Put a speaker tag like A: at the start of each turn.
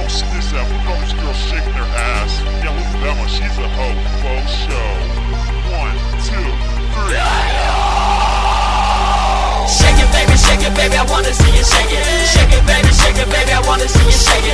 A: check this out. Look at all these girls shaking their ass. Yeah, look at that one. She's a hoe. Faux show. 1, 2, 3.
B: Shake it, baby, I wanna see you shake it. Shake it, baby, I wanna see you shake it.